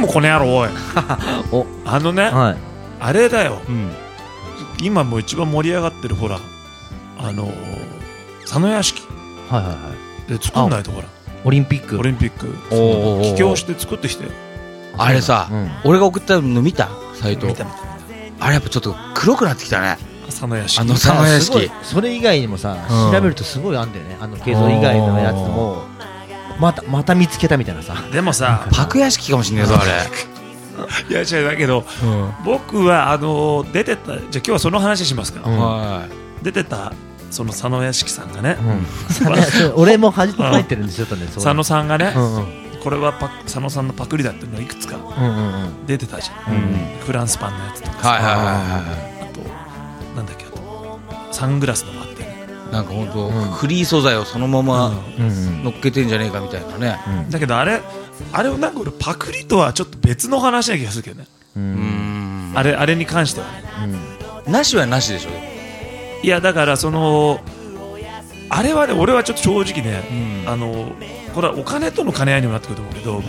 もこの野郎おいおあのね、 はい、 あれだよ、 うん、 今もう一番盛り上がってるほら佐野屋敷はいはいはいで作んないとほらオリンピックオリンピックおー帰郷して作ってきてよ。 あれさ、 うん俺が送ったの見たサイト。 見た見たあれやっぱちょっと黒くなってきたね。 佐野屋敷佐野屋敷。 それ以外にもさ、 うん調べるとすごいあんだよね。映像以外のやつもまた見つけたみたいなさ。 でもさパク屋敷かもしんねえぞあれ。 いや違うだけど、僕は出てたじゃあ今日はその話しますか、 は出てたその佐野屋敷さんがね、 俺も入ってるんですよ、 佐野さんがね、 うんうんこれは佐野さんのパクリだっていうのがいくつか出てたじゃん、フランスパンのやつとかさ、 はいはいはいはあとなんだっけ、あとサングラスのもあってね、 い。なんか本当フリー素材をそのまま乗っけてんじゃねえかみたいなね。 だけどあれをなんか俺パクリとはちょっと別の話な気がするけどね、あれに関してはね、 なしはなしでしょ。 いやだからあれはね、俺はちょっと正直ね、これはお金との兼ね合いにもなってくると思うけど、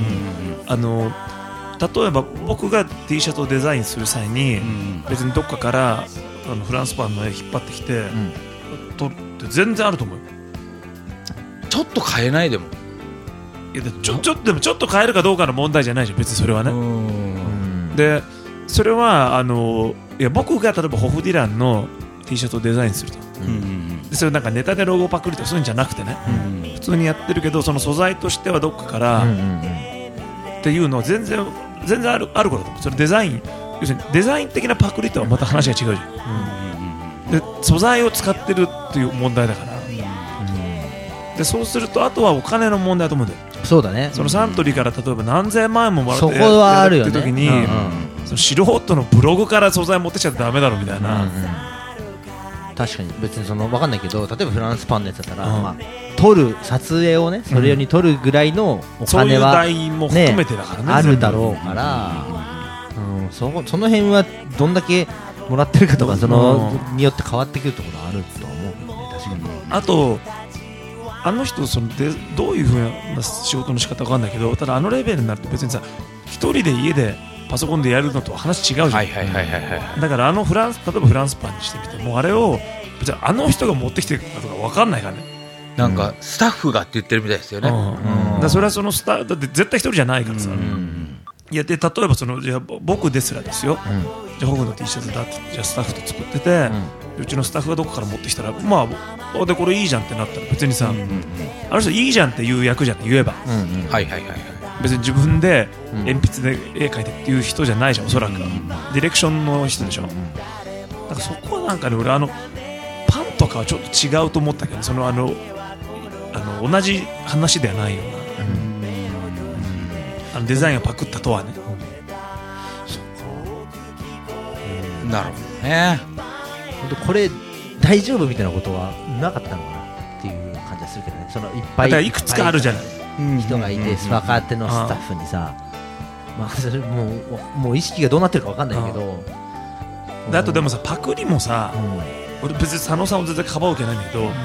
例えば僕が T シャツをデザインする際に、別にどっかからフランスパンの絵引っ張ってきて、撮るって全然あると思うよ。 ちょっと変えないでも。 いやでもちょっと変えるかどうかの問題じゃないじゃん、別にそれはね。でそれはいや僕が例えばホフディランの T シャツをデザインすると、でそれなんかネタでロゴパクリとかそういうんじゃなくてね、普通にやってるけど、その素材としてはどっかからっていうのは全然あることだと思う。それデザイン、要するにデザイン的なパクリとはまた話が違うじゃん、で素材を使ってるっていう問題だから、でそうするとあとはお金の問題だと思うんだよ。 そうだね。 そのサントリーから例えば何千万円ももらってそこはあるよねやって時に、その素人のブログから素材持ってきちゃダメだろみたいな、 確かに別に分かんないけど、例えばフランスパンのやつだったら、撮る撮影をね、それ用に撮るぐらいのお金は、 そういう代も含めてだからね、 あるだろうから、その辺はどんだけもらってるかとか、そのによって変わってくるところあると思うけどね、確かに。 あとあの人どういう風な仕事の仕方わかんないけど、ただレベルになると別にさ、一人で家でパソコンでやるのと話違うじゃん。だから例えばフランスパンにしてみても、あれを別に人が持ってきてるかとかわかんないからね。 なんかスタッフがって言ってるみたいですよね。 だからそれはだって絶対一人じゃないからさ。いやで例えばじゃあ僕ですらですよ、じゃあ僕の T シャツだってじゃあスタッフと作ってて、うちのスタッフがどこから持ってきたら、でこれいいじゃんってなったら別にさ、あの人いいじゃんっていう役じゃん、言えば、別に自分で鉛筆で絵描いてっていう人じゃないじゃん、おそらくディレクションの人でしょ。だからそこはなんかね、俺パンとかはちょっと違うと思ったけど、同じ話ではないような、デザインをパクったとはね。 なるほどね。 これ大丈夫みたいなことはなかったのかなっていう感じがするけどね。いっぱいいくつかあるじゃない、 人がいて、若手のスタッフにさ、それもう意識がどうなってるか分かんないけど、 あとでもさ、パクリもさ、俺別に佐野さんを全然かばうわけないんだけど、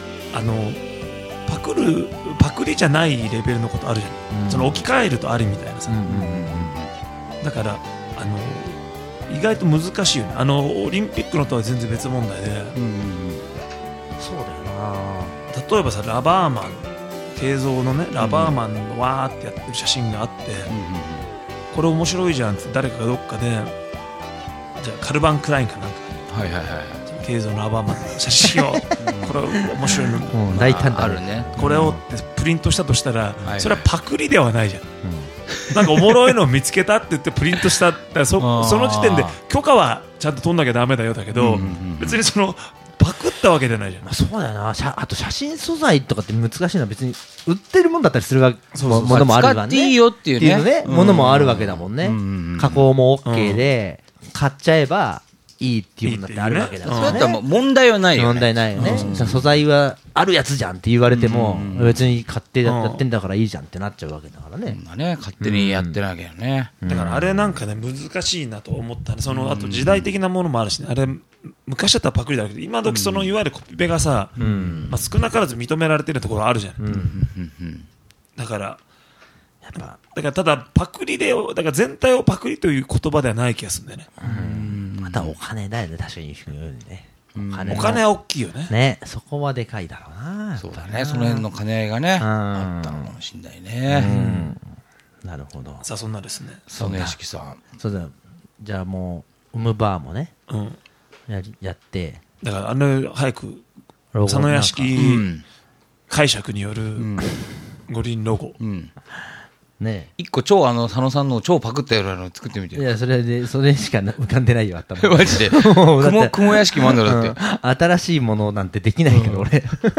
パクリじゃないレベルのことあるじゃん、置き換えるとありみたいなさ、だから意外と難しいよね。オリンピックのとは全然別問題で、 そうだよな。 例えばさ、ラバーマン、映像のね、ラバーマンのわーってやってる写真があって、これ面白いじゃんって誰かがどっかで、じゃあカルバン・クラインかなんか、映像のラバーマンの写真をこれ面白いの大胆だあるね、 これをってプリントしたとしたら、それはパクリではないじゃん、なんかおもろいのを見つけたって言ってプリントしたら、その時点で許可はちゃんと取んなきゃダメだよだけど、別にパクったわけじゃないじゃん。 そうだよな。あと写真素材とかって難しいのは、別に売ってるもんだったりするものもあるわね。 使っていいよっていうねものもあるわけだもんね。加工も OK で買っちゃえばいいっていうのだってあるわけだからね。 そうだったら問題はないよね。 問題ないよね。素材はあるやつじゃんって言われても、別に勝手やってんだからいいじゃんってなっちゃうわけだからね。 勝手にやってるわけよね。 だからあれなんかね、難しいなと思ったね。あと時代的なものもあるしね。あれ昔だったらパクリだけど、今時いわゆるコピペがさ、少なからず認められてるところあるじゃん。だからやっぱだからただパクリで、だから全体をパクリという言葉ではない気がするんだよね。 またお金だよね、確かに言うようにね。 お金は大きいよね。 ね、そこはでかいだろうな。 そうだね、その辺の兼ね合いがね、あったのかもしれないね。 なるほど。 さあそんなですね。 佐野屋敷さん。 そうだ。じゃあもう、バーもね、やって、 だから早く、佐野屋敷解釈による五輪ロゴ。 ね一個佐野さんの超パクったようなの作ってみて。 いや、それしか浮かんでないよ、頭。 マジで。雲屋敷もあんだろだって。 新しいものなんてできないから、俺。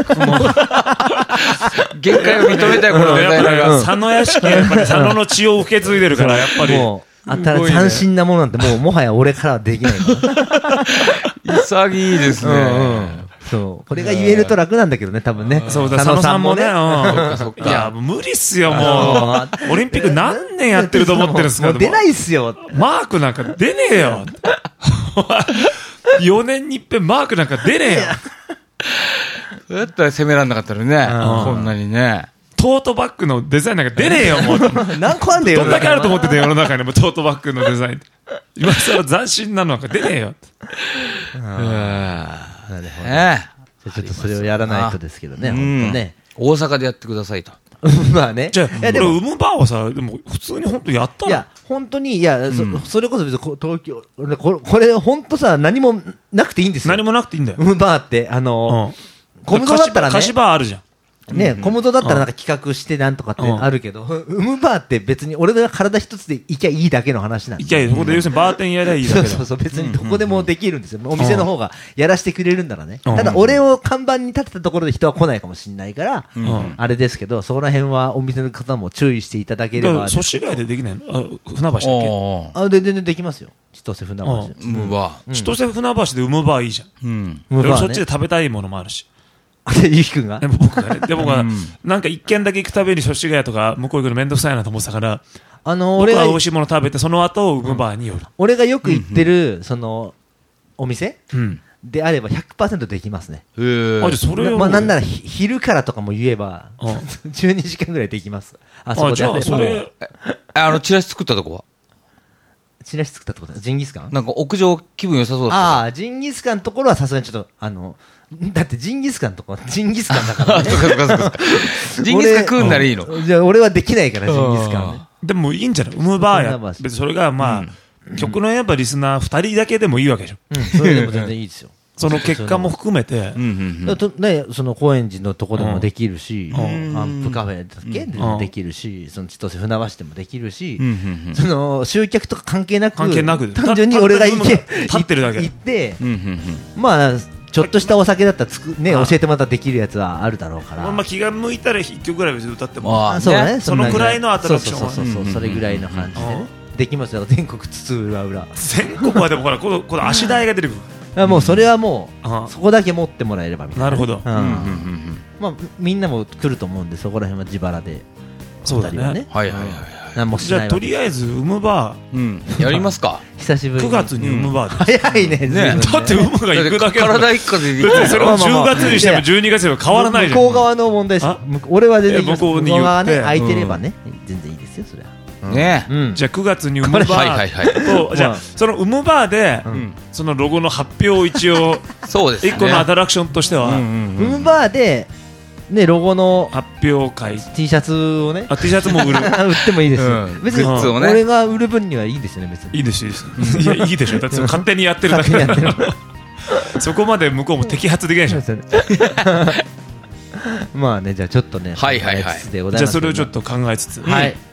限界を認めたい、このデザイナーが。 佐野屋敷はやっぱり佐野の血を受け継いでるから、やっぱり。 もう、斬新なものなんて、もはや俺からはできないから。 潔いですね。 そう。これが言えると楽なんだけどね、多分ね。 そうだ、佐野さんもね。いや、無理っすよ、もう。オリンピック何年やってると思ってるんですか？ もう出ないっすよ。 マークなんか出ねえよ。4年に一遍マークなんか出ねえよ。 だったら攻めらんなかったのね。こんなにね。 トートバッグのデザインなんか出ねえよ、もう。 何個あんだよ。 どんだけあると思ってて、世の中にもトートバッグのデザイン。今更斬新なのなんか出ねえよ。 なるほど。じゃあちょっとそれをやらないとですけどね、本当ね。 大阪でやってくださいと。 まあね。 じゃあ、これ、ウムバーはさ、でも、普通に本当やったの？ いや、本当に、いや、それこそ別に東京、これ本当さ、何もなくていいんですよ。 何もなくていいんだよ。 ウムバーって、コムドだったらね。 菓子バーあるじゃん。 ね、コムドだったらなんか企画してなんとかってあるけど、ウムバーって別に俺が体一つで行きゃいいだけの話なんで。 行きゃいい。そこで要するにバーテンやりゃいいだけだ。 そう、別にどこでもできるんですよ。お店の方がやらせてくれるんならね。ただ俺を看板に立てたところで人は来ないかもしれないから、あれですけど、そこら辺はお店の方も注意していただければ。 祖師ヶ谷でできないの？船橋だっけ？ 全然できますよ。千歳船橋。 ウムバー。 千歳船橋でウムバーいいじゃん。そっちで食べたいものもあるし。 ゆきくんがでも僕がね、で僕は、なんか一軒だけ行くたびに祖師ヶ谷とか向こう行くのめんどくさいなと思ってたから、僕は美味しいもの食べて、その後、ウムバーに寄る。 俺がよく行ってる、お店であれば 100% できますね。 あ、じゃそれを。 まあなんなら昼からとかも言えば、12時間ぐらいできます。あそこで。 じゃあ、それ。 チラシ作ったとこはチラシ作ったってことジンギスカンなんか屋上気分良さそうだった。 ああ、ジンギスカンのところはさすがにちょっと、だってジンギスカンとか、ジンギスカンだからね。 ジンギスカン食うんならいいの？ じゃあ俺はできないから、ジンギスカンね。 でもいいんじゃない？ウムバーや。別にそれがまあ、曲のやっぱリスナー2人だけでもいいわけでしょ。 それでも全然いいですよ。 その結果も含めて。 ね、その高円寺のとこでもできるし、アンプカフェだっけでもできるし、その千歳船橋でもできるし、その集客とか関係なく、単純に俺が行って、まあ、ちょっとしたお酒だったらね、教えてもらったらできるやつはあるだろうから。 まあ気が向いたら1曲ぐらい別に歌っても。 そうね。 そのくらいのアトラクション。 そう、それぐらいの感じでね。できますよ、全国津々浦々。 全国はでもほら、この足台が出てくる。 もうそれはもう、そこだけ持ってもらえればみたいな。 なるほど。 まあ、みんなも来ると思うんで、そこら辺は自腹で。 そうだね。 はいはいはい。 何もしない。 じゃあ、とりあえず、ウムバー。やりますか。 久しぶりに。 9月にウムバーで。早いね。 だってウムが行くだけだ。 体一個で行く。それを10月にしても12月でも変わらないじゃん。 向こう側の問題です。俺は全然向こう側ね、空いてればね、全然いいですよ、それは。 ね、 じゃあ9月にウムバーと、じゃあそのウムバーでそのロゴの発表を一応1個のアトラクションとしてはウムバーでねロゴの発表会 T シャツをね T シャツも売る売ってもいいですよ別に俺が売る分にはいいですよね別にいいですいいですいやいいでしょだって勝手にやってるだけだそこまで向こうも摘発できないでしょまあねじゃあちょっとねはいはいはいじゃあそれをちょっと考えつつはい